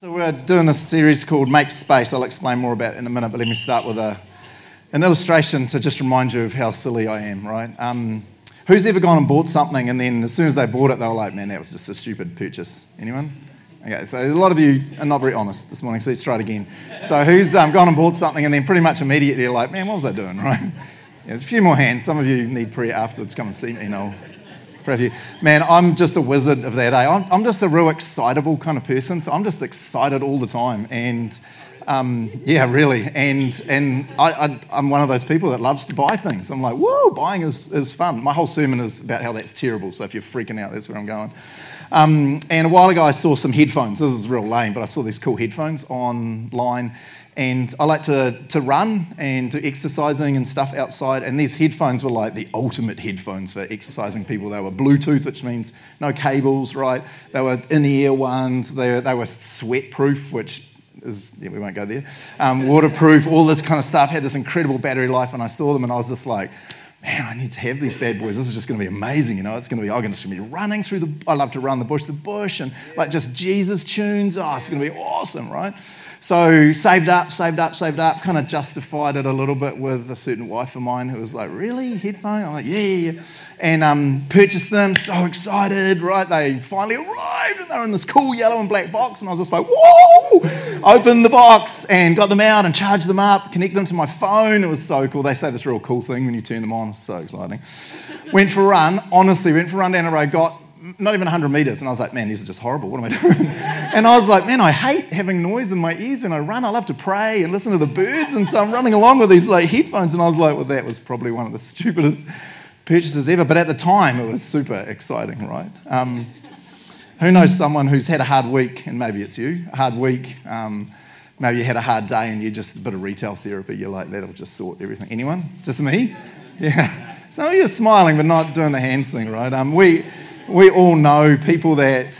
So we're doing this series called Make Space. I'll explain more about it in a minute, but let me start with an illustration to just remind you of how silly I am, right? Who's ever gone and bought something and then as soon as they bought it, they were like, man, that was just a stupid purchase? Anyone? Okay, so a lot of you are not very honest this morning, so let's try it again. So who's gone and bought something and then pretty much immediately you're like, man, what was I doing, right? Yeah, there's a few more hands. Some of you need prayer afterwards. Come and see me and I'll pray for you. Man, I'm just a wizard of that, eh? I'm just a real excitable kind of person, so I'm just excited all the time. And yeah, really. And I'm one of those people that loves to buy things. I'm like, whoa, buying is fun. My whole sermon is about how that's terrible, so if you're freaking out, that's where I'm going. And a while ago, I saw some headphones. This is real lame, but I saw these cool headphones online. And I like to run and do exercising and stuff outside. And these headphones were like the ultimate headphones for exercising people. They were Bluetooth, which means no cables, right? They were in-ear ones. They were sweat-proof, which is, yeah, we won't go there. Waterproof, all this kind of stuff. Had this incredible battery life. And I saw them and I was just like, man, I need to have these bad boys. This is just going to be amazing, you know. I'm going to be running through I love to run the bush, and like just Jesus tunes. Oh, it's going to be awesome, right? So saved up, kind of justified it a little bit with a certain wife of mine who was like, really, headphone? I'm like, yeah. And purchased them, so excited, right? They finally arrived and they were in this cool yellow and black box and I was just like, whoa! Opened the box and got them out and charged them up, connect them to my phone. It was so cool. They say this real cool thing when you turn them on. It's so exciting. Went for a run down the road, got not even 100 metres, and I was like, man, these are just horrible. What am I doing? And I was like, man, I hate having noise in my ears when I run. I love to pray and listen to the birds, and so I'm running along with these like headphones, and I was like, well, that was probably one of the stupidest purchases ever. But at the time, it was super exciting, right? Who knows someone who's had a hard week, and maybe it's you, a hard week, maybe you had a hard day and you're just a bit of retail therapy. You're like, that'll just sort everything. Anyone? Just me? Yeah. Some of you are smiling but not doing the hands thing, right? We all know people that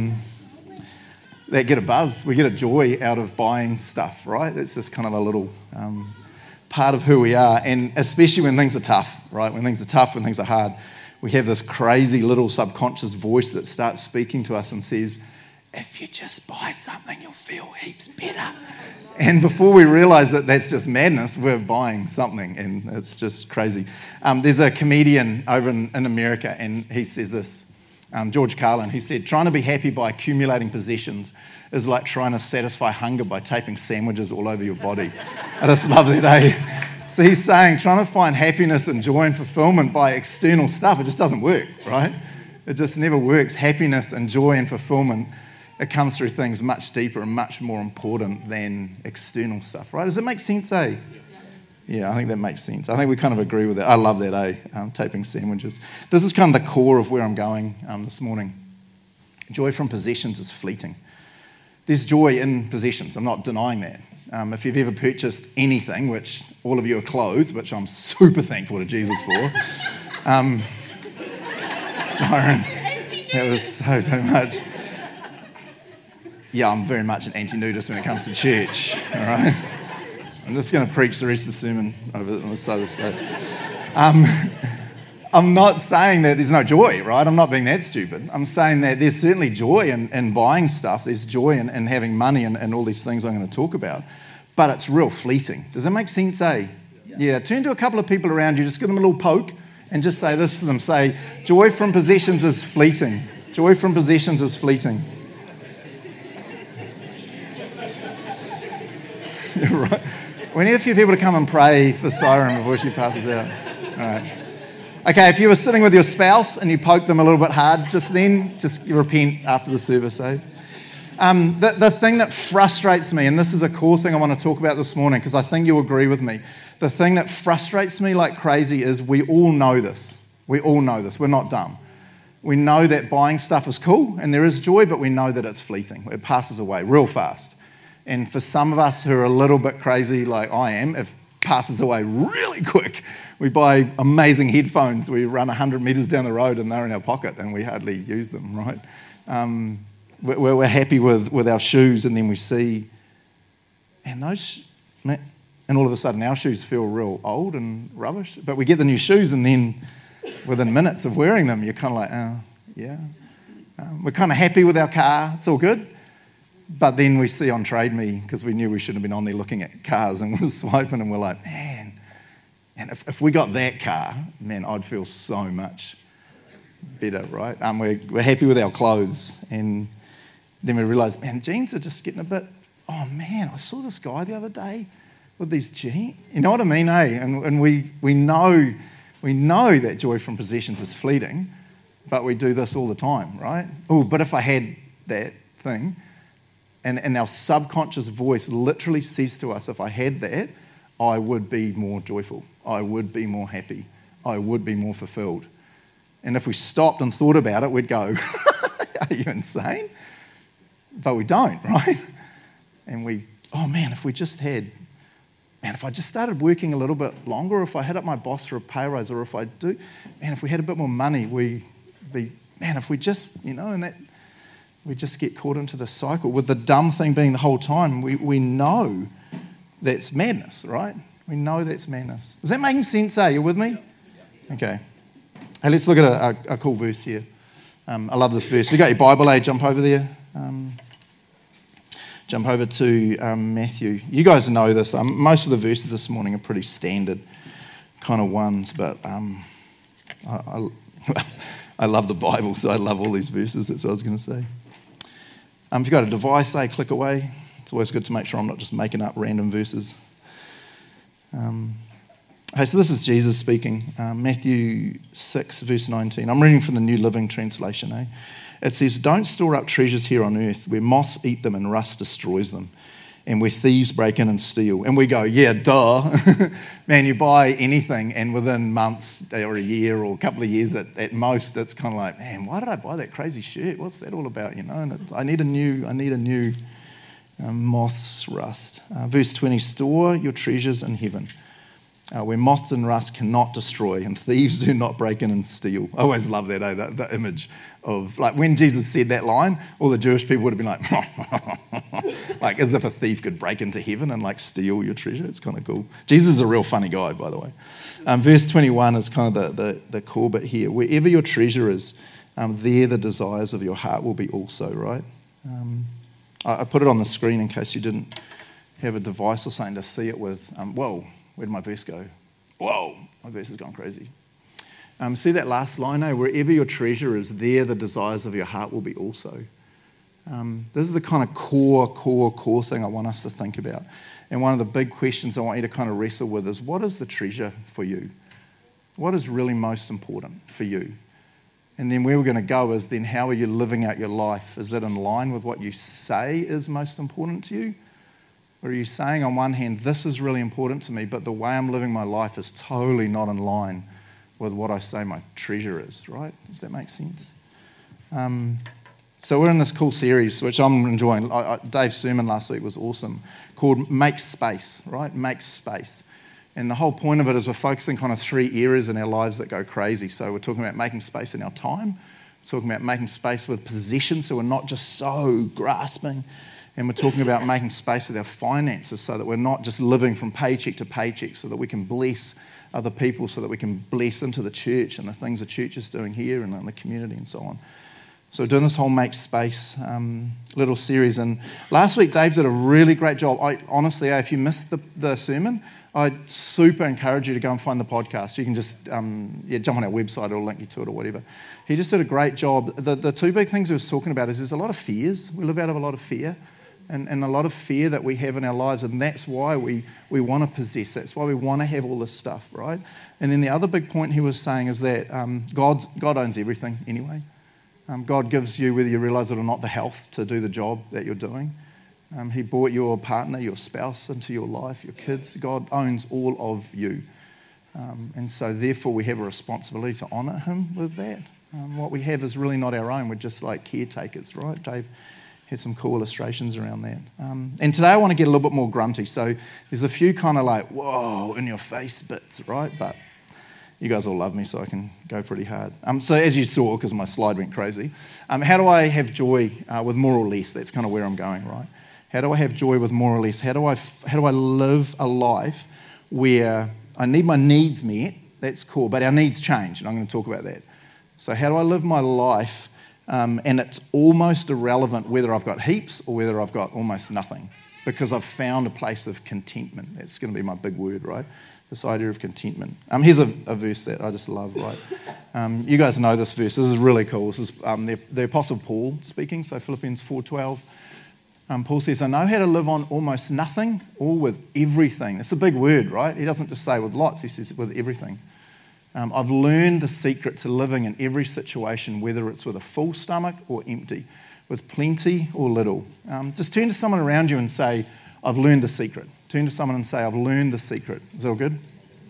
get a buzz. We get a joy out of buying stuff, right? It's just kind of a little part of who we are. And especially when things are tough, right? When things are tough, when things are hard, we have this crazy little subconscious voice that starts speaking to us and says, if you just buy something, you'll feel heaps better. And before we realise that that's just madness, we're buying something, and it's just crazy. There's a comedian over in America, and he says this, George Carlin, he said, trying to be happy by accumulating possessions is like trying to satisfy hunger by taping sandwiches all over your body. I just love that, eh? So he's saying trying to find happiness and joy and fulfillment by external stuff, it just doesn't work, right? It just never works. Happiness and joy and fulfillment, it comes through things much deeper and much more important than external stuff, right? Does it make sense, eh? Yeah, I think that makes sense. I think we kind of agree with it. I love that, eh? Taping sandwiches. This is kind of the core of where I'm going this morning. Joy from possessions is fleeting. There's joy in possessions. I'm not denying that. If you've ever purchased anything, which all of you are clothed, which I'm super thankful to Jesus for. Siren, that was so much. Yeah, I'm very much an anti-nudist when it comes to church, all right? I'm just going to preach the rest of the sermon over on this side of the stage. I'm not saying that there's no joy, right? I'm not being that stupid. I'm saying that there's certainly joy in buying stuff. There's joy in having money and all these things I'm going to talk about. But it's real fleeting. Does that make sense, eh? Yeah, turn to a couple of people around you, just give them a little poke and just say this to them. Say, joy from possessions is fleeting. Joy from possessions is fleeting. Right. We need a few people to come and pray for Siren before she passes out. All right. Okay, if you were sitting with your spouse and you poked them a little bit hard just you repent after the service, eh? The thing that frustrates me, and this is a core thing I want to talk about this morning because I think you'll agree with me, the thing that frustrates me like crazy is we all know this. We all know this. We're not dumb. We know that buying stuff is cool and there is joy, but we know that it's fleeting. It passes away real fast. And for some of us who are a little bit crazy like I am, it passes away really quick. We buy amazing headphones. We run 100 metres down the road and they're in our pocket and we hardly use them, right? We're happy with our shoes and then we see, and all of a sudden our shoes feel real old and rubbish. But we get the new shoes and then within minutes of wearing them, you're kind of like, oh, yeah. We're kind of happy with our car. It's all good. But then we see on Trade Me, because we knew we shouldn't have been on there looking at cars, and we're swiping and we're like, man, and if we got that car, man, I'd feel so much better, right? We're happy with our clothes, and then we realise, man, jeans are just getting a bit, oh man, I saw this guy the other day with these jeans. You know what I mean, eh? And we know that joy from possessions is fleeting, but we do this all the time, right? Oh, but if I had that thing, and our subconscious voice literally says to us, if I had that, I would be more joyful. I would be more happy. I would be more fulfilled. And if we stopped and thought about it, we'd go, are you insane? But we don't, right? And oh man, if we just had, man, if I just started working a little bit longer, or if I hit up my boss for a pay rise, or if I do, man, if we had a bit more money, if we just, and that, we just get caught into the cycle, with the dumb thing being the whole time, we know that's madness, right? We know that's madness. Is that making sense, you with me? Okay. Hey, let's look at a cool verse here. I love this verse. You got your Bible, jump over there. Jump over to Matthew. You guys know this. Most of the verses this morning are pretty standard kind of ones, but I love the Bible, so I love all these verses. That's what I was going to say. If you've got a device, click away. It's always good to make sure I'm not just making up random verses. Hey, so this is Jesus speaking. Matthew 6, verse 19. I'm reading from the New Living Translation. It says, "Don't store up treasures here on earth, where moths eat them and rust destroys them, and where thieves break in and steal." And we go, yeah, duh. Man, you buy anything, and within months or a year or a couple of years at most, it's kind of like, man, why did I buy that crazy shirt? What's that all about? And I need a new moths rust. Verse 20, "Store your treasures in heaven, where moths and rust cannot destroy, and thieves do not break in and steal." I always love that, the image of, like, when Jesus said that line, all the Jewish people would have been like, like as if a thief could break into heaven and like steal your treasure. It's kind of cool. Jesus is a real funny guy, by the way. Verse 21 is kind of the core bit here. "Wherever your treasure is, there the desires of your heart will be also," right? I put it on the screen in case you didn't have a device or something to see it with. Whoa, where did my verse go? Whoa, my verse has gone crazy. See that last line, "Wherever your treasure is, there the desires of your heart will be also." This is the kind of core thing I want us to think about. And one of the big questions I want you to kind of wrestle with is, what is the treasure for you? What is really most important for you? And then where we're going to go is, then how are you living out your life? Is it in line with what you say is most important to you? Or are you saying, on one hand, this is really important to me, but the way I'm living my life is totally not in line with what I say my treasure is, right? Does that make sense? So we're in this cool series, which I'm enjoying. Dave's sermon last week was awesome, called Make Space, right? Make Space. And the whole point of it is we're focusing kind of 3 areas in our lives that go crazy. So we're talking about making space in our time. We're talking about making space with possession, so we're not just so grasping. And we're talking about making space with our finances, so that we're not just living from paycheck to paycheck, so that we can bless other people, so that we can bless into the church and the things the church is doing here and in the community and so on. So we're doing this whole Make Space little series. And last week, Dave did a really great job. Honestly, if you missed the sermon, I'd super encourage you to go and find the podcast. You can just jump on our website, it'll link you to it or whatever. He just did a great job. The 2 big things he was talking about is there's a lot of fears. We live out of a lot of fear. And a lot of fear that we have in our lives, and that's why we want to possess. That's why we want to have all this stuff, right? And then the other big point he was saying is that God owns everything anyway. God gives you, whether you realise it or not, the health to do the job that you're doing. He brought your partner, your spouse into your life, your kids. God owns all of you. And so therefore we have a responsibility to honour him with that. What we have is really not our own. We're just like caretakers, right? Dave had some cool illustrations around that. And today I want to get a little bit more grunty. So there's a few kind of like, whoa, in your face bits, right? But you guys all love me, so I can go pretty hard. So as you saw, because my slide went crazy, how do I have joy with more or less? That's kind of where I'm going, right? How do I have joy with more or less? How do I live a life where I need my needs met? That's cool, but our needs change, and I'm going to talk about that. So how do I live my life And it's almost irrelevant whether I've got heaps or whether I've got almost nothing, because I've found a place of contentment. That's going to be my big word, right? This idea of contentment. Here's a verse that I just love, right? You guys know this verse. This is really cool. This is the Apostle Paul speaking, so Philippians 4:12. Paul says, I know how to live on almost nothing or with everything. It's a big word, right? He doesn't just say with lots, he says with everything. I've learned the secret to living in every situation, whether it's with a full stomach or empty, with plenty or little. Just turn to someone around you and say, I've learned the secret. Turn to someone and say, I've learned the secret. Is that all good?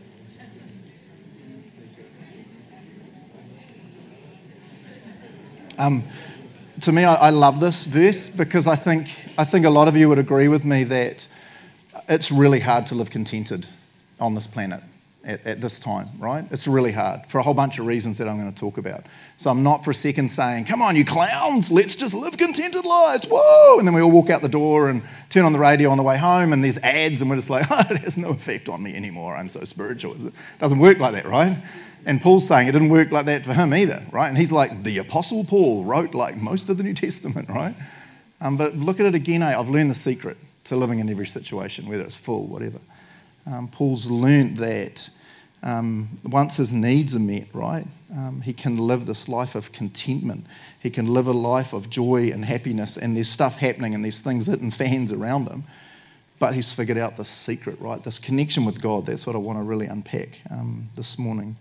To me, I love this verse because I think a lot of you would agree with me that it's really hard to live contented on this planet at this time, right? It's really hard for a whole bunch of reasons that I'm going to talk about. So I'm not for a second saying, come on, you clowns, let's just live contented lives, whoa! And then we all walk out the door and turn on the radio on the way home and there's ads and we're just like, oh, it has no effect on me anymore, I'm so spiritual. It doesn't work like that, right? And Paul's saying it didn't work like that for him either, right? And he's like, the Apostle Paul wrote like most of the New Testament, right? But look at it again, I've learned the secret to living in every situation, whether it's full, whatever. Paul's learned that once his needs are met, right, he can live this life of contentment. He can live a life of joy and happiness, and there's stuff happening and there's things hitting fans around him. But he's figured out this secret, right, this connection with God. That's what I want to really unpack this morning.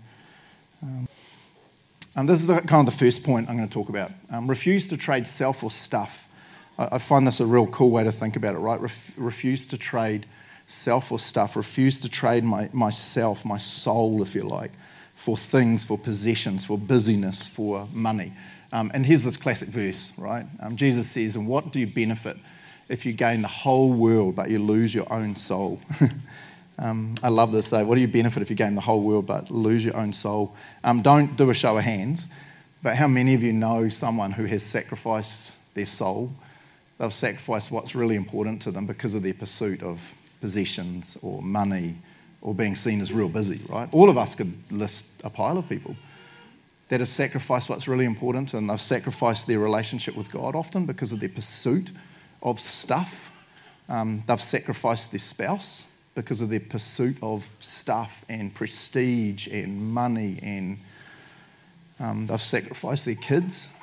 This is kind of the first point I'm going to talk about. Refuse to trade self or stuff. I find this a real cool way to think about it, right? Refuse to trade self or stuff. Refuse to trade myself, my soul, if you like, for things, for possessions, for busyness, for money. And here's this classic verse, right? Jesus says, and what do you benefit if you gain the whole world but you lose your own soul? I love this. What do you benefit if you gain the whole world but lose your own soul? Don't do a show of hands, but how many of you know someone who has sacrificed their soul? They've sacrificed what's really important to them because of their pursuit of possessions or money or being seen as real busy, right? All of us could list a pile of people that have sacrificed what's really important to them. They've sacrificed their relationship with God often because of their pursuit of stuff. They've sacrificed their spouse because of their pursuit of stuff and prestige and money, and they've sacrificed their kids.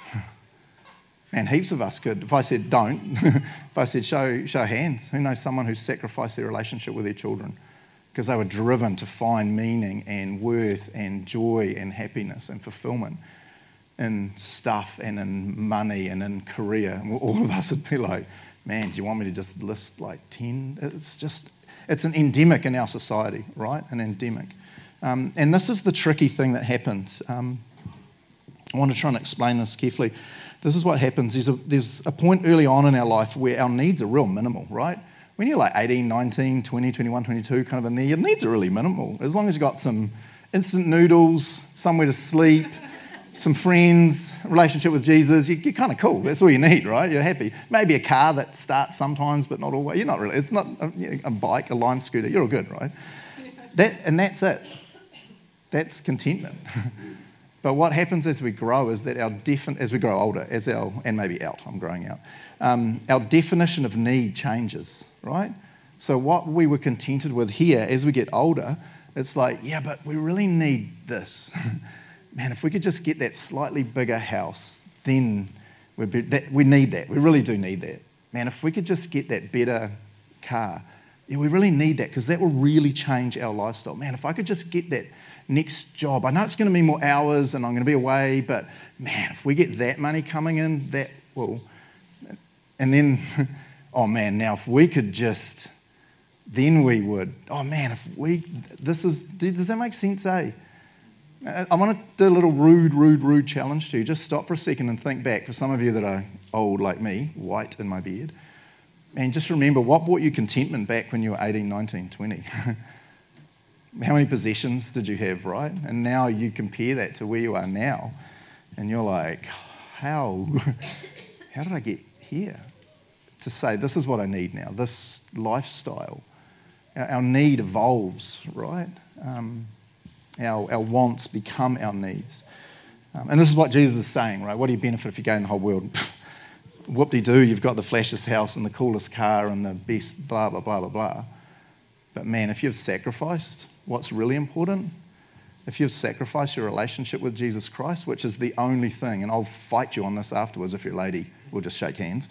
Man, heaps of us could. If I said don't, if I said show hands, who knows someone who sacrificed their relationship with their children because they were driven to find meaning and worth and joy and happiness and fulfillment in stuff and in money and in career? And all of us would be like, man, do you want me to just list like 10? It's an endemic in our society, right? An endemic. And this is the tricky thing that happens. I want to try and explain this carefully. This is what happens. There's a point early on in our life where our needs are real minimal, right? When you're like 18, 19, 20, 21, 22, kind of in there, your needs are really minimal. As long as you've got some instant noodles, somewhere to sleep, some friends, a relationship with Jesus, you're kind of cool. That's all you need, right? You're happy. Maybe a car that starts sometimes, but not always. You're not really. It's not a bike, a Lime scooter. You're all good, right? That's it. That's contentment. But what happens as we grow is that as we grow older, and maybe out, I'm growing out, our definition of need changes, right? So what we were contented with here, as we get older, it's like, yeah, but we really need this. Man, if we could just get that slightly bigger house, then we need that. We really do need that. Man, if we could just get that better car, yeah, we really need that because that will really change our lifestyle. Man, if I could just get that next job, I know it's going to be more hours and I'm going to be away, but man, if we get that money coming in, that will. And then, oh man, now if we could just, then we would. Oh man, does that make sense, eh? I want to do a little rude challenge to you. Just stop for a second and think back. For some of you that are old like me, white in my beard, and just remember what brought you contentment back when you were 18, 19, 20. How many possessions did you have, right? And now you compare that to where you are now, and you're like, how did I get here? To say, this is what I need now, this lifestyle. Our need evolves, right? Our wants become our needs. And this is what Jesus is saying, right? What do you benefit if you gain the whole world? Whoop-de-doo, you've got the flashiest house and the coolest car and the best blah, blah, blah, blah, blah. But man, if you've sacrificed what's really important, if you've sacrificed your relationship with Jesus Christ, which is the only thing, and I'll fight you on this afterwards if you're a lady, we'll just shake hands.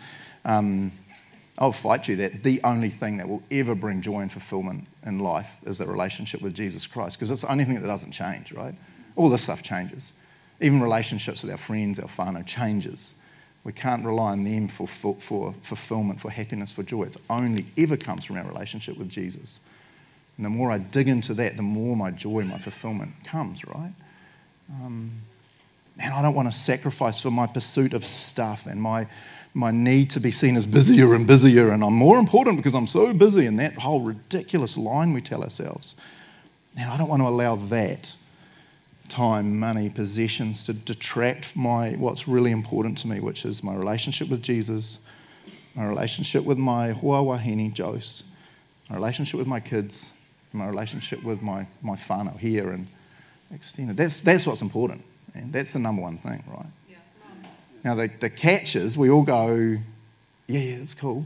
I'll fight you that the only thing that will ever bring joy and fulfillment in life is that relationship with Jesus Christ, because it's the only thing that doesn't change, right? All this stuff changes. Even relationships with our friends, our whānau, changes. We can't rely on them for fulfillment, for happiness, for joy. It only ever comes from our relationship with Jesus. And the more I dig into that, the more my joy, my fulfillment comes, right? And I don't want to sacrifice for my pursuit of stuff and my need to be seen as busier and busier, and I'm more important because I'm so busy, and that whole ridiculous line we tell ourselves. And I don't want to allow that time, money, possessions to detract from what's really important to me, which is my relationship with Jesus, my relationship with my hoa wahine, Jose, my relationship with my kids, my relationship with my whānau here and extended. That's what's important, and that's the number one thing, right? Yeah. Now, the catch is we all go, yeah, it's cool,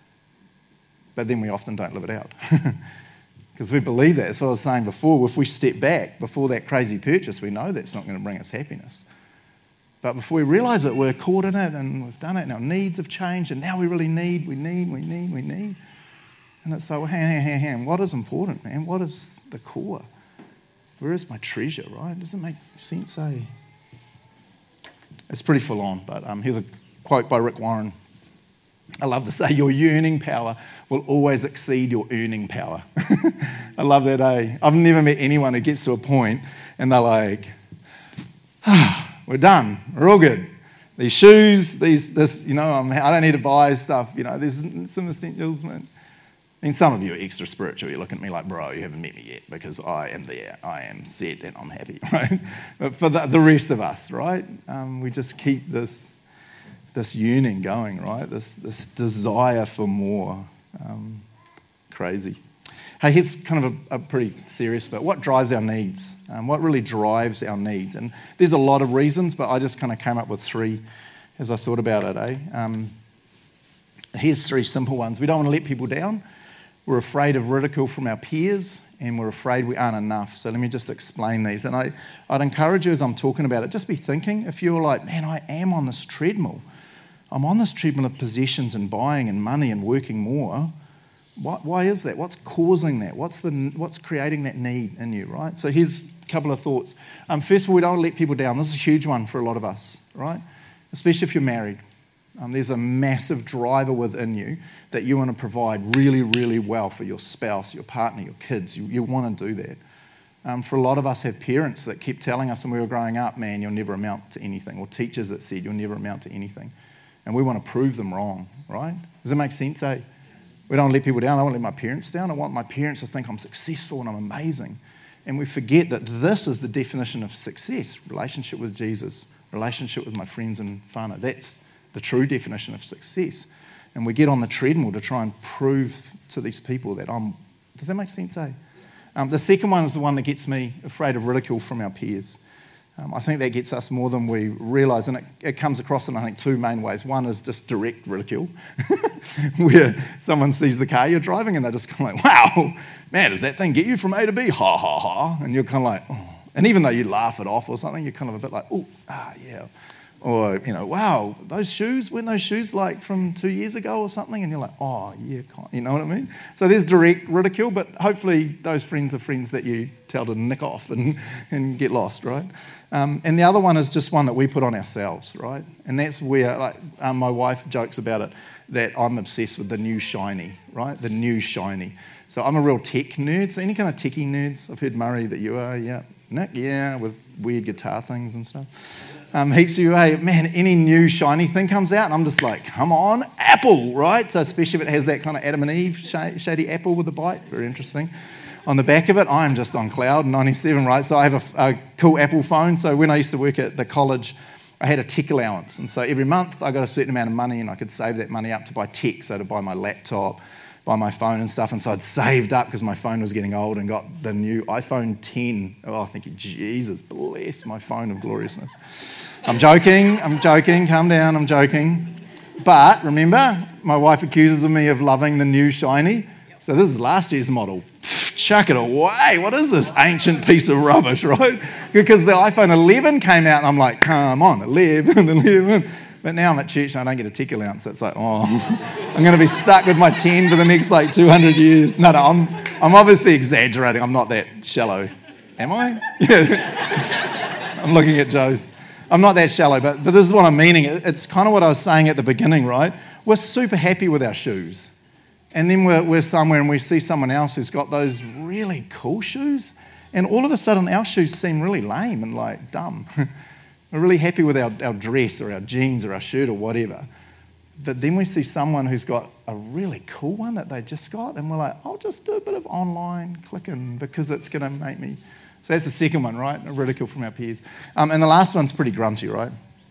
but then we often don't live it out. Because we believe that. That's what I was saying before. If we step back before that crazy purchase, we know that's not going to bring us happiness. But before we realise it, we're caught in it and we've done it and our needs have changed and now we really need. And it's like, well, hang on. What is important, man? What is the core? Where is my treasure, right? Does it make sense, eh? It's pretty full on, but here's a quote by Rick Warren. I love to say your yearning power will always exceed your earning power. I love that, eh? I've never met anyone who gets to a point and they're like, we're done, we're all good. These shoes, this, I don't need to buy stuff, there's some essentials, man. I mean, some of you are extra spiritual. You look at me like, bro, you haven't met me yet because I am there. I am set and I'm happy, right? But for the rest of us, right, we just keep this yearning going, right? This desire for more. Crazy. Hey, here's kind of a pretty serious bit. What drives our needs? What really drives our needs? And there's a lot of reasons, but I just kind of came up with 3 as I thought about it, eh? Here's 3 simple ones. We don't want to let people down. We're afraid of ridicule from our peers, and we're afraid we aren't enough. So let me just explain these. And I'd encourage you as I'm talking about it, just be thinking, if you're like, man, I am on this treadmill. I'm on this treadmill of possessions and buying and money and working more. Why is that? What's causing that? What's creating that need in you, right? So here's a couple of thoughts. First of all, we don't let people down. This is a huge one for a lot of us, right? Especially if you're married. There's a massive driver within you that you want to provide really, really well for your spouse, your partner, your kids. You want to do that. For a lot of us have parents that kept telling us when we were growing up, man, you'll never amount to anything, or teachers that said you'll never amount to anything. And we want to prove them wrong, right? Does that make sense, eh? We don't let people down. I don't let my parents down. I want my parents to think I'm successful and I'm amazing. And we forget that this is the definition of success: relationship with Jesus, relationship with my friends and whānau. That's the true definition of success. And we get on the treadmill to try and prove to these people that I'm... Does that make sense, eh? The second one is the one that gets me afraid of ridicule from our peers. I think that gets us more than we realise, and it comes across in, I think, 2 main ways. One is just direct ridicule, where someone sees the car you're driving and they're just kind of like, wow, man, does that thing get you from A to B? Ha, ha, ha. And you're kind of like, oh. And even though you laugh it off or something, you're kind of a bit like, oh, yeah. Or, wow, those shoes, weren't those shoes like from 2 years ago or something? And you're like, oh, yeah, you know what I mean? So there's direct ridicule, but hopefully those friends are friends that you tell to nick off and get lost, right? And the other one is just one that we put on ourselves, right? And that's where, my wife jokes about it, that I'm obsessed with the new shiny, right? The new shiny. So I'm a real tech nerd. So any kind of techie nerds? I've heard, Murray, that you are, yeah. Nick, yeah, with weird guitar things and stuff. Heaps of you, hey, man, any new shiny thing comes out, and I'm just like, come on, Apple, right? So especially if it has that kind of Adam and Eve shady apple with the bite, very interesting. On the back of it, I am just on cloud 97, right? So I have a cool Apple phone. So when I used to work at the college, I had a tech allowance. And so every month I got a certain amount of money and I could save that money up to buy tech, so to buy my laptop, by my phone and stuff. And so I'd saved up because my phone was getting old and got the new iPhone 10. Oh, thank you, Jesus, bless my phone of gloriousness. I'm joking, calm down, I'm joking. But remember, my wife accuses me of loving the new shiny. So this is last year's model. Chuck it away. What is this ancient piece of rubbish, right? Because the iPhone 11 came out and I'm like, come on, 11. But now I'm at church and I don't get a tech allowance. So it's like, I'm going to be stuck with my 10 for the next 200 years. No, I'm obviously exaggerating. I'm not that shallow. Am I? Yeah. I'm looking at Joe's. I'm not that shallow, but this is what I'm meaning. It's kind of what I was saying at the beginning, right? We're super happy with our shoes. And then we're somewhere and we see someone else who's got those really cool shoes. And all of a sudden our shoes seem really lame and dumb. We're really happy with our dress or our jeans or our shirt or whatever. But then we see someone who's got a really cool one that they just got and we're like, I'll just do a bit of online clicking because it's going to make me... So that's the second one, right? A ridicule from our peers. And the last one's pretty grunty, right?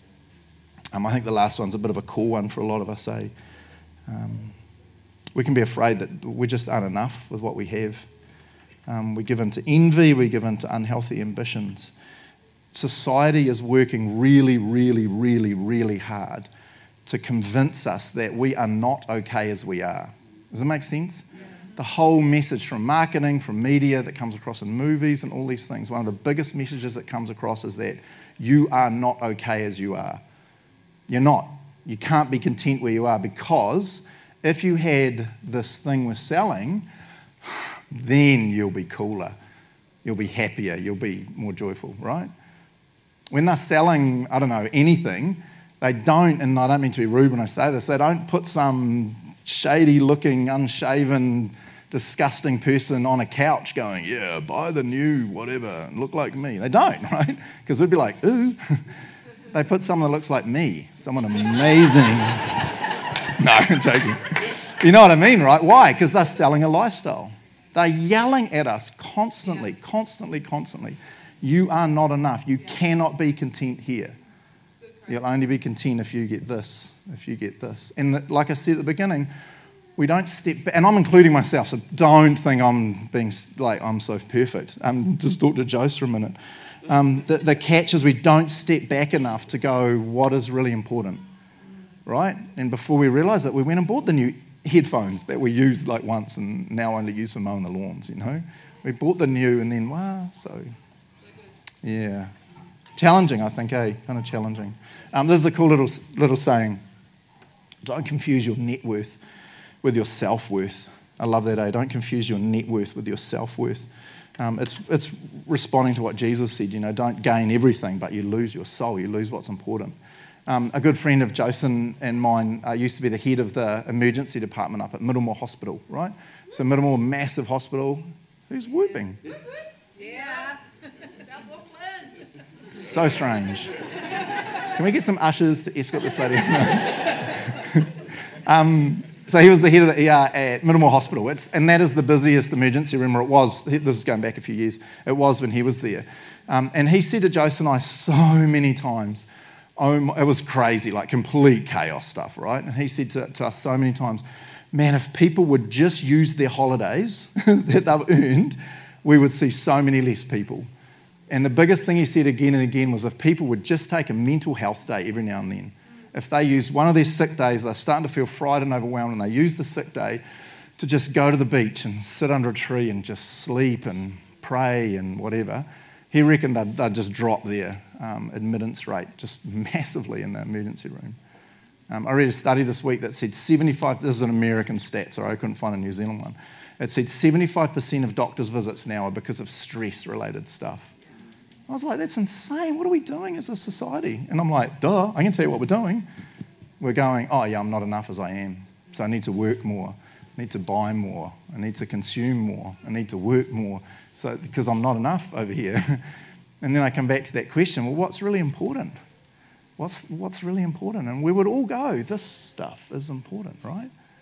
I think the last one's a bit of a cool one for a lot of us, eh? We can be afraid that we just aren't enough with what we have. We give in to envy, we give in to unhealthy ambitions. Society is working really, really, really, really hard to convince us that we are not okay as we are. Does it make sense? Yeah. The whole message from marketing, from media that comes across in movies and all these things, one of the biggest messages that comes across is that you are not okay as you are. You're not. You can't be content where you are because if you had this thing we're selling, then you'll be cooler. You'll be happier. You'll be more joyful, right? When they're selling, anything, they don't, and I don't mean to be rude when I say this, they don't put some shady-looking, unshaven, disgusting person on a couch going, yeah, buy the new whatever, and look like me. They don't, right? Because we'd be like, ooh. They put someone that looks like me, someone amazing. No, I'm joking. You know what I mean, right? Why? Because they're selling a lifestyle. They're yelling at us constantly. You are not enough. You cannot be content here. You'll only be content if you get this, And like I said at the beginning, we don't step back, and I'm including myself, so don't think I'm being I'm so perfect. Just talk to Jose for a minute. The catch is we don't step back enough to go, what is really important, right? And before we realise it, we went and bought the new headphones that we used once and now only use for mowing the lawns, We bought the new and then, yeah. Challenging, I think, Kind of challenging. This is a cool little saying. Don't confuse your net worth with your self-worth. I love that, Don't confuse your net worth with your self-worth. It's responding to what Jesus said, don't gain everything, but you lose your soul, you lose what's important. A good friend of Jason and mine used to be the head of the emergency department up at Middlemore Hospital, right? So Middlemore, massive hospital. Who's whooping? Yeah. South Auckland. So strange. Can we get some ushers to escort this lady? So he was the head of the ER at Middlemore Hospital, and that is the busiest emergency room, or it was. This is going back a few years. It was when he was there. And he said to Joseph and I so many times, it was crazy, complete chaos stuff, right? And he said to us so many times, man, if people would just use their holidays that they've earned, we would see so many less people. And the biggest thing he said again and again was if people would just take a mental health day every now and then, if they use one of their sick days, they're starting to feel fried and overwhelmed, and they use the sick day to just go to the beach and sit under a tree and just sleep and pray and whatever, he reckoned they'd just drop their admittance rate just massively in the emergency room. I read a study this week that said 75, this is an American stat, so I couldn't find a New Zealand one. It said 75% of doctors' visits now are because of stress-related stuff. I was like, that's insane. What are we doing as a society? And I'm like, duh, I can tell you what we're doing. We're going, I'm not enough as I am. So I need to work more. I need to buy more. I need to consume more. I need to work more because I'm not enough over here. And then I come back to that question, well, what's really important? What's really important? And we would all go, this stuff is important, right?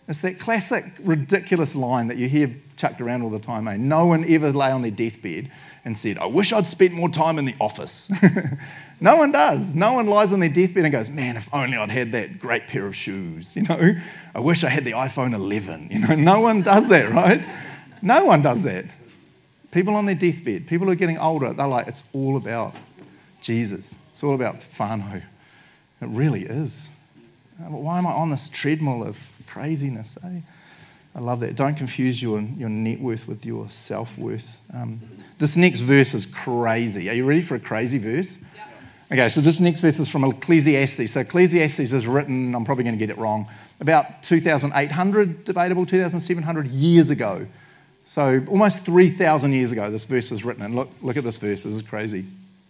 It's that classic, ridiculous line that you hear chucked around all the time. Eh? No one ever lay on their deathbed and said, I wish I'd spent more time in the office. No one does. No one lies on their deathbed and goes, man, if only I'd had that great pair of shoes. I wish I had the iPhone 11. No one does that, right? No one does that. People on their deathbed, people who are getting older, they're like, it's all about Jesus. It's all about whānau. It really is. Why am I on this treadmill of craziness? Eh? I love that. Don't confuse your net worth with your self-worth. This next verse is crazy. Are you ready for a crazy verse? Yep. Okay, so this next verse is from Ecclesiastes. So Ecclesiastes is written, I'm probably going to get it wrong, about 2,800, debatable, 2,700 years ago. So almost 3,000 years ago this verse was written. And look at this verse. This is crazy.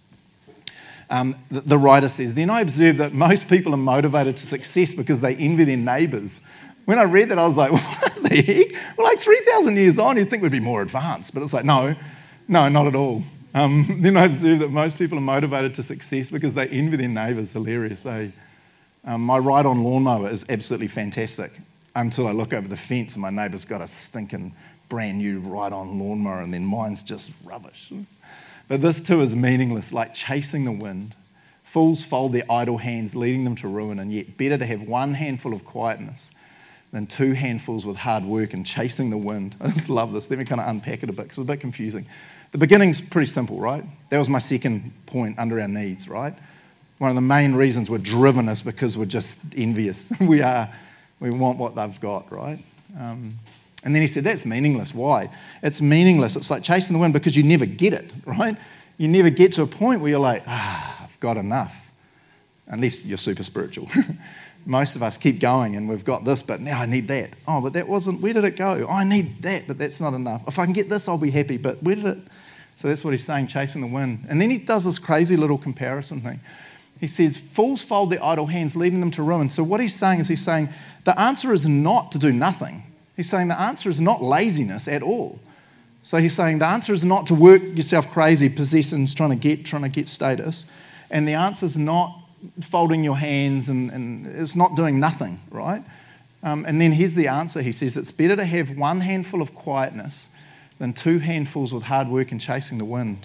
The writer says, then I observed that most people are motivated to success because they envy their neighbours. When I read that, I was like, what the heck? Well, like 3,000 years on, you'd think we'd be more advanced. But it's like, no, not at all. Then I observed that most people are motivated to success because they envy their neighbours. Hilarious, eh? My ride-on lawnmower is absolutely fantastic until I look over the fence and my neighbour's got a stinking brand new ride-on lawnmower and then mine's just rubbish. But this too is meaningless, like chasing the wind. Fools fold their idle hands, leading them to ruin, and yet better to have one handful of quietness than two handfuls with hard work and chasing the wind. I just love this. Let me kind of unpack it a bit because it's a bit confusing. The beginning's pretty simple, right? That was my second point under our needs, right? One of the main reasons we're driven is because we're just envious. We want what they've got, right? And then he said, that's meaningless. Why? It's meaningless. It's like chasing the wind because you never get it, right? You never get to a point where you're like, I've got enough. Unless you're super spiritual. Most of us keep going and we've got this, but now I need that. Oh, but that wasn't, where did it go? Oh, I need that, but that's not enough. If I can get this, I'll be happy, but where did it? So that's what he's saying, chasing the wind. And then he does this crazy little comparison thing. He says, fools fold their idle hands, leading them to ruin. So what he's saying is the answer is not to do nothing. He's saying the answer is not laziness at all. So he's saying the answer is not to work yourself crazy, possessions, trying to get status. And the answer is not folding your hands and it's not doing nothing, right? And then here's the answer. He says it's better to have one handful of quietness than two handfuls with hard work and chasing the wind.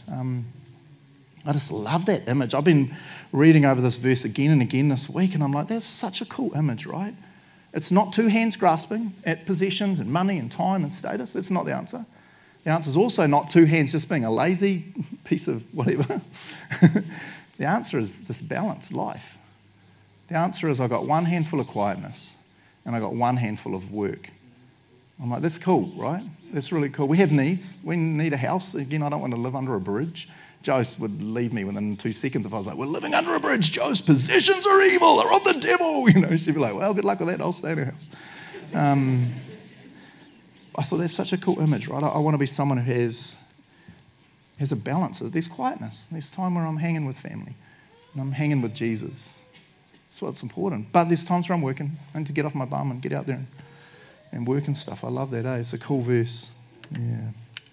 I just love that image. I've been reading over this verse again and again this week, and I'm like, that's such a cool image, right? It's not two hands grasping at possessions and money and time and status. That's not the answer. The answer is also not two hands just being a lazy piece of whatever. The answer is this balanced life. The answer is I've got one handful of quietness and I've got one handful of work. I'm like, that's cool, right? That's really cool. We have needs. We need a house. Again, I don't want to live under a bridge. Joyce would leave me within 2 seconds if I was like, we're living under a bridge, Joyce. Possessions are evil. They're of the devil. She'd be like, well, good luck with that. I'll stay in a house. I thought that's such a cool image, right? I want to be someone who has a balance. There's quietness. There's time where I'm hanging with family and I'm hanging with Jesus. That's what's important. But there's times where I'm working. I need to get off my bum and get out there and work and stuff. I love that, eh? It's a cool verse. Yeah.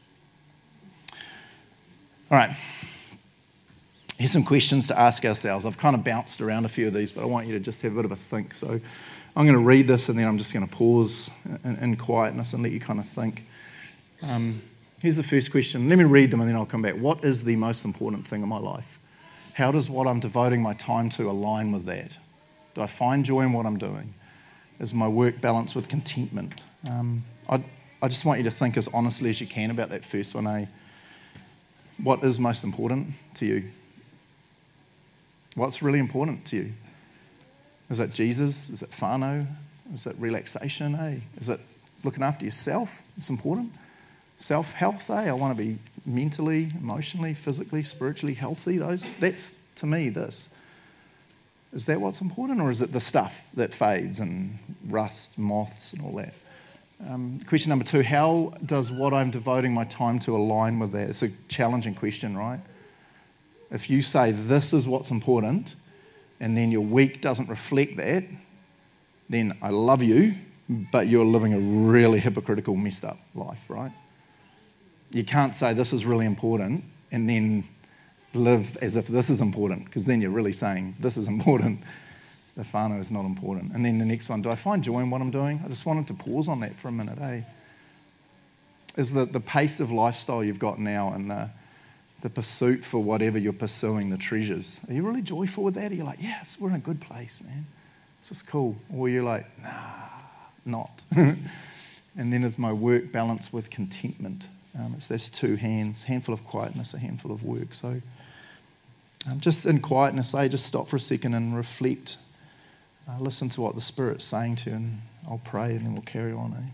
All right. Here's some questions to ask ourselves. I've kind of bounced around a few of these, but I want you to just have a bit of a think. So I'm going to read this and then I'm just going to pause in quietness and let you kind of think. Here's the first question. Let me read them and then I'll come back. What is the most important thing in my life? How does what I'm devoting my time to align with that? Do I find joy in what I'm doing? Is my work balanced with contentment? I just want you to think as honestly as you can about that first one, eh? What is most important to you? What's really important to you? Is it Jesus? Is it whānau? Is it relaxation, eh? Is it looking after yourself? It's important. Self-health, eh? I want to be mentally, emotionally, physically, spiritually healthy. That's, to me, this. Is that what's important, or is it the stuff that fades and rust, moths and all that? Question number 2, how does what I'm devoting my time to align with that? It's a challenging question, right? If you say this is what's important and then your week doesn't reflect that, then I love you, but you're living a really hypocritical, messed up life, right? You can't say this is really important and then live as if this is important, because then you're really saying this is important The whānau is not important. And then the next one, do I find joy in what I'm doing? I just wanted to pause on that for a minute, Is the pace of lifestyle you've got now and the pursuit for whatever you're pursuing, the treasures, are you really joyful with that? Are you like, yes, we're in a good place, man. This is cool. Or you're like, nah, not. And then is my work balanced with contentment? It's those two hands, handful of quietness, a handful of work. So just in quietness, just stop for a second and reflect. Listen to what the Spirit's saying to you, and I'll pray and then we'll carry on.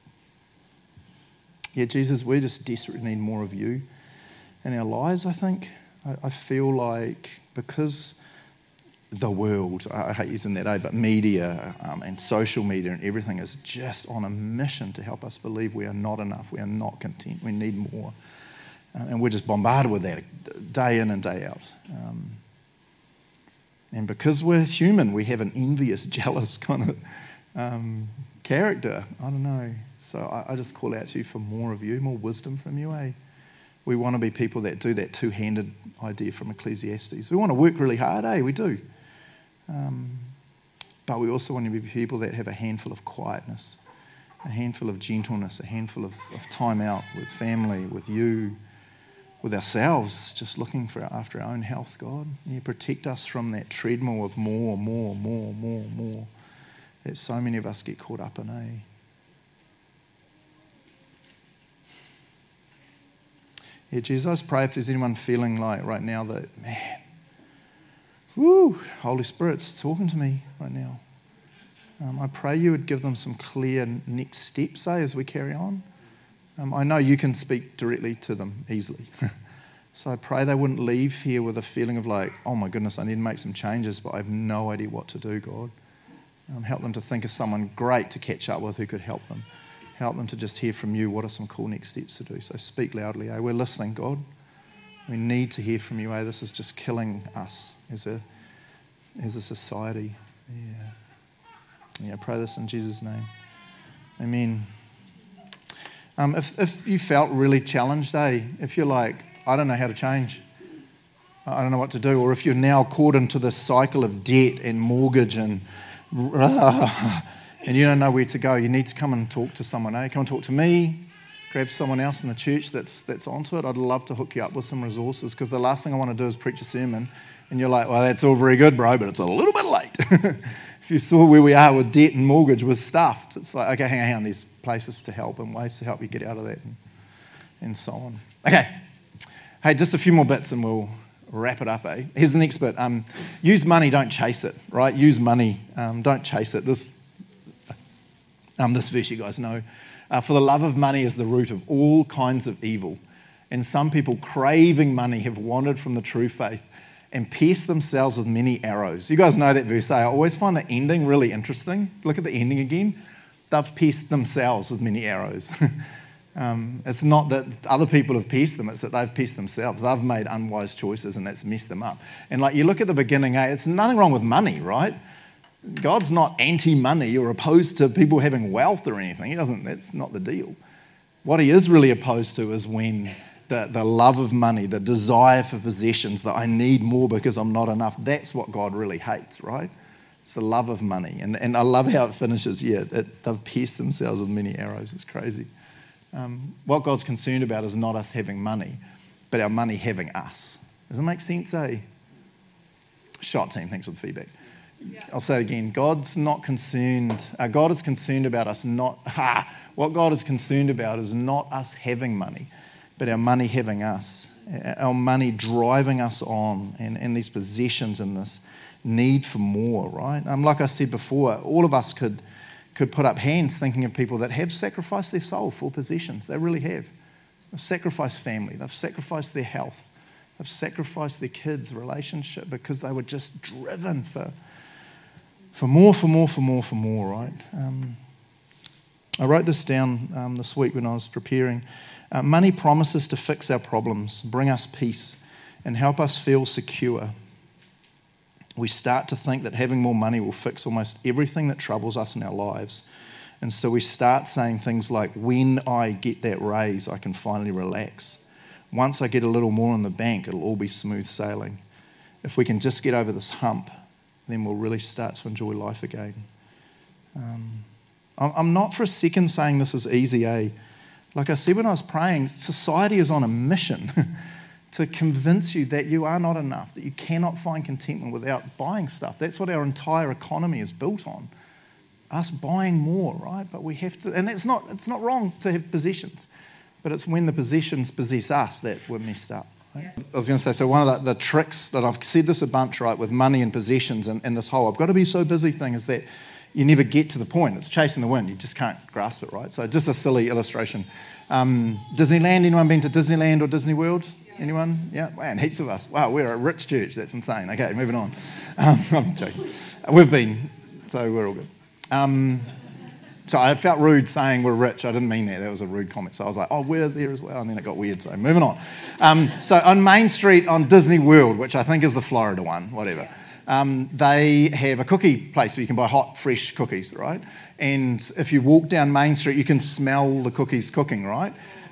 Yeah, Jesus, we just desperately need more of you in our lives, I think. I feel like because the world, I hate using that, but media and social media and everything is just on a mission to help us believe we are not enough, we are not content, we need more. And we're just bombarded with that day in and day out. And because we're human, we have an envious, jealous kind of character. I don't know. So I just call out to you for more of you, more wisdom from you, We want to be people that do that two-handed idea from Ecclesiastes. We want to work really hard, We do. But we also want to be people that have a handful of quietness, a handful of gentleness, a handful of time out with family, with you, with ourselves, just looking after our own health, God. You protect us from that treadmill of more that so many of us get caught up in, Yeah, Jesus, I just pray if there's anyone feeling like right now that, man, Holy Spirit's talking to me right now. I pray you would give them some clear next steps, as we carry on. I know you can speak directly to them easily. So I pray they wouldn't leave here with a feeling of like, oh my goodness, I need to make some changes, but I have no idea what to do, God. Help them to think of someone great to catch up with who could help them. Help them to just hear from you what are some cool next steps to do. So speak loudly, We're listening, God. We need to hear from you, This is just killing us as a society. Yeah, I pray this in Jesus' name. Amen. If you felt really challenged, if you're like, I don't know how to change, I don't know what to do, or if you're now caught into this cycle of debt and mortgage and you don't know where to go, you need to come and talk to someone, Come and talk to me, grab someone else in the church that's onto it. I'd love to hook you up with some resources, because the last thing I want to do is preach a sermon and you're like, well, that's all very good, bro, but it's a little bit late. If you saw where we are with debt and mortgage, we're stuffed. It's like, okay, hang on, there's places to help and ways to help you get out of that and so on. Okay. Hey, just a few more bits and we'll wrap it up, Here's the next bit. Use money, don't chase it, right? Use money, don't chase it. This verse you guys know. For the love of money is the root of all kinds of evil. And some people craving money have wandered from the true faith and pierced themselves with many arrows. You guys know that verse. I always find the ending really interesting. Look at the ending again. They've pierced themselves with many arrows. It's not that other people have pierced them, it's that they've pierced themselves. They've made unwise choices and that's messed them up. And like you look at the beginning, it's nothing wrong with money, right? God's not anti-money or opposed to people having wealth or anything. That's not the deal. What he is really opposed to is when the love of money, the desire for possessions, that I need more because I'm not enough, that's what God really hates, right? It's the love of money. And I love how it finishes, they've pierced themselves with many arrows. It's crazy. What God's concerned about is not us having money, but our money having us. Does that make sense, Shot team, thanks for the feedback. Yeah. I'll say it again. God's not concerned. God is concerned about us what God is concerned about is not us having money, but our money having us. Our money driving us on and these possessions and this need for more, right? Like I said before, all of us could put up hands thinking of people that have sacrificed their soul for possessions. They really have. They've sacrificed family. They've sacrificed their health. They've sacrificed their kids' relationship because they were just driven for more, right? I wrote this down this week when I was preparing. Money promises to fix our problems, bring us peace, and help us feel secure. We start to think that having more money will fix almost everything that troubles us in our lives. And so we start saying things like, when I get that raise, I can finally relax. Once I get a little more in the bank, it'll all be smooth sailing. If we can just get over this hump, then we'll really start to enjoy life again. I'm not for a second saying this is easy, eh? Like I said when I was praying, society is on a mission to convince you that you are not enough, that you cannot find contentment without buying stuff. That's what our entire economy is built on. Us buying more, right? But we have to, and it's not wrong to have possessions, but it's when the possessions possess us that we're messed up. Right? Yeah. I was going to say, so one of the tricks that I've said this a bunch, right, with money and possessions and this whole I've got to be so busy thing is that you never get to the point. It's chasing the wind. You just can't grasp it, right? So just a silly illustration. Disneyland, anyone been to Disneyland or Disney World? Yeah. Anyone? Yeah? Man, heaps of us. Wow, we're a rich church. That's insane. Okay, moving on. I'm joking. We've been, so we're all good. So I felt rude saying we're rich. I didn't mean that. That was a rude comment. So I was like, oh, we're there as well. And then it got weird. So moving on. So on Main Street on Disney World, which I think is the Florida one, whatever, they have a cookie place where you can buy hot, fresh cookies, right? And if you walk down Main Street, you can smell the cookies cooking, right?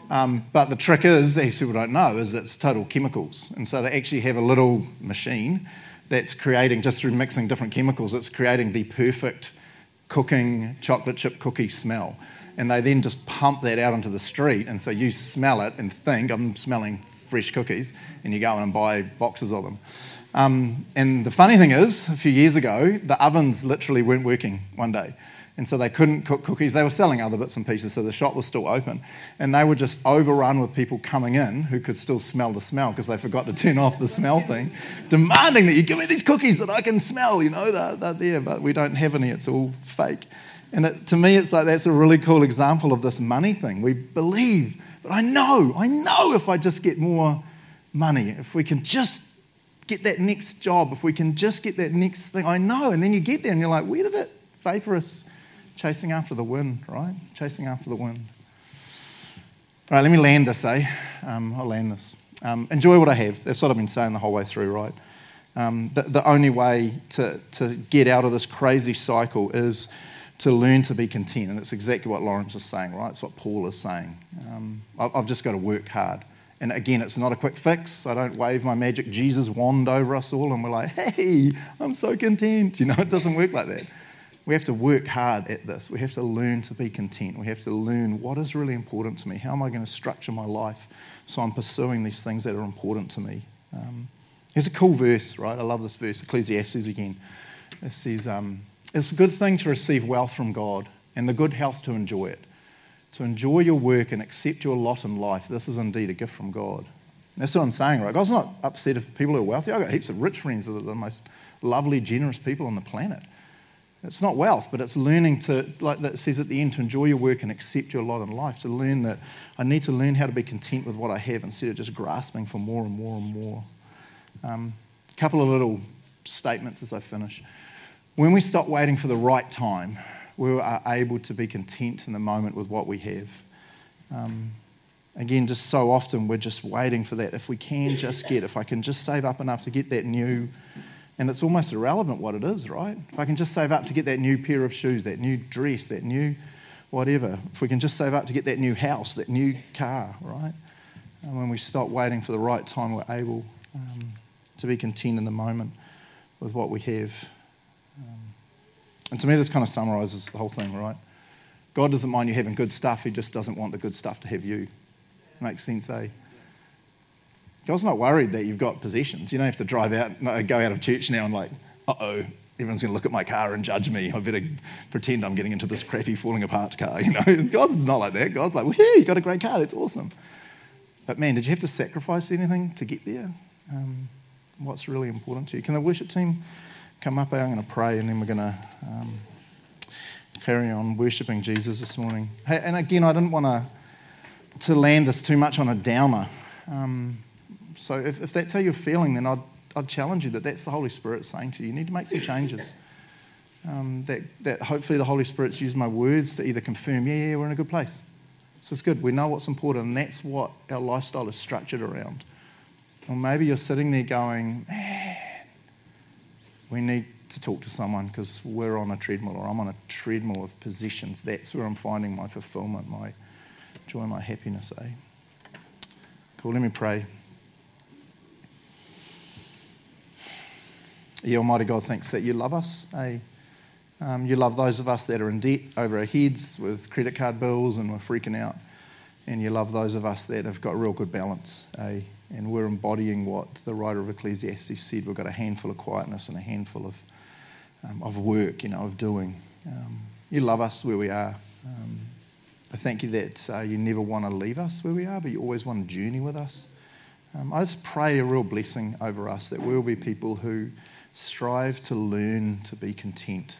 But the trick is, as people don't know, is it's total chemicals. And so they actually have a little machine that's creating, just through mixing different chemicals, it's creating the perfect cooking chocolate chip cookie smell. And they then just pump that out into the street. And so you smell it and think, I'm smelling fresh cookies, and you go in and buy boxes of them. And the funny thing is, a few years ago, the ovens literally weren't working one day. And so they couldn't cook cookies. They were selling other bits and pieces, so the shop was still open. And they were just overrun with people coming in who could still smell the smell because they forgot to turn off the smell thing, demanding that you give me these cookies that I can smell, you know, they're there, but we don't have any, it's all fake. And to me, it's like that's a really cool example of this money thing. We believe, but I know if I just get more money, if we can just get that next job, if we can just get that next thing, I know. And then you get there and you're like, where did it? Vaporous, chasing after the wind, right? Chasing after the wind. All right, let me land this, I'll land this. Enjoy what I have. That's what I've been saying the whole way through, right? The only way to get out of this crazy cycle is to learn to be content. And that's exactly what Lawrence is saying, right? It's what Paul is saying. I've just got to work hard. And again, it's not a quick fix. I don't wave my magic Jesus wand over us all and we're like, hey, I'm so content. You know, it doesn't work like that. We have to work hard at this. We have to learn to be content. We have to learn what is really important to me. How am I going to structure my life so I'm pursuing these things that are important to me? Here's a cool verse, right? I love this verse, Ecclesiastes again. It says, it's a good thing to receive wealth from God and the good health to enjoy it. To enjoy your work and accept your lot in life, this is indeed a gift from God. That's what I'm saying, right? God's not upset if people are wealthy. I've got heaps of rich friends that are the most lovely, generous people on the planet. It's not wealth, but it's learning to, like it says at the end, to enjoy your work and accept your lot in life. To learn that I need to learn how to be content with what I have instead of just grasping for more and more and more. A couple of little statements as I finish. When we stop waiting for the right time, we are able to be content in the moment with what we have. Again, just so often we're just waiting for that. If we can just get, if I can just save up enough to get that new, and it's almost irrelevant what it is, right? If I can just save up to get that new pair of shoes, that new dress, that new whatever, if we can just save up to get that new house, that new car, right? And when we stop waiting for the right time, we're able to be content in the moment with what we have. And to me, this kind of summarizes the whole thing, right? God doesn't mind you having good stuff. He just doesn't want the good stuff to have you. Makes sense, eh? God's not worried that you've got possessions. You don't have to drive out, go out of church now and like, uh-oh, everyone's going to look at my car and judge me. I better pretend I'm getting into this crappy, falling apart car, you know? God's not like that. God's like, well, yeah, you got a great car. That's awesome. But man, did you have to sacrifice anything to get there? What's really important to you? Can the worship team come up? I'm going to pray and then we're going to carry on worshipping Jesus this morning. Hey, and again, I didn't want to land this too much on a downer. So if that's how you're feeling, then I'd challenge you that that's the Holy Spirit saying to you, you need to make some changes. That hopefully the Holy Spirit's used my words to either confirm, yeah, we're in a good place. This is good. We know what's important, and that's what our lifestyle is structured around. Or maybe you're sitting there going, man, we need to talk to someone because we're on a treadmill, or I'm on a treadmill of possessions. That's where I'm finding my fulfillment, my joy, my happiness, eh? Cool, let me pray. Yeah, Almighty God thinks that you love us. You love those of us that are in debt over our heads with credit card bills and we're freaking out. And you love those of us that have got real good balance. And we're embodying what the writer of Ecclesiastes said. We've got a handful of quietness and a handful of work, of doing. You love us where we are. I thank you that you never want to leave us where we are, but you always want to journey with us. I just pray a real blessing over us, that we'll be people who strive to learn to be content.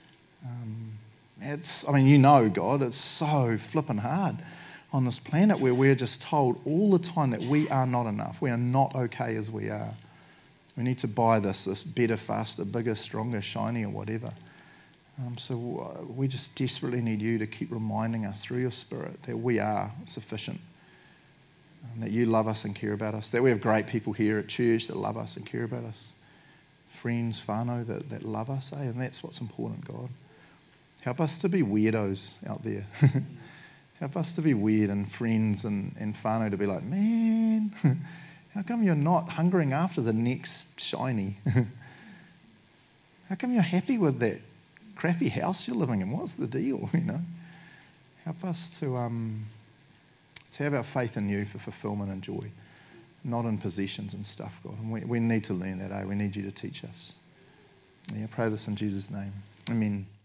God, it's so flippin' hard on this planet where we're just told all the time that we are not enough. We are not okay as we are. We need to buy this better, faster, bigger, stronger, shinier, whatever. So we just desperately need you to keep reminding us through your Spirit that we are sufficient, that you love us and care about us, that we have great people here at church that love us and care about us, friends, whānau that love us, and that's what's important, God. Help us to be weirdos out there. Help us to be weird, and friends and whānau to be like, man, how come you're not hungering after the next shiny? How come you're happy with that crappy house you're living in? What's the deal, Help us to have our faith in you for fulfillment and joy, not in possessions and stuff, God. And we need to learn that, We need you to teach us. I pray this in Jesus' name. Amen.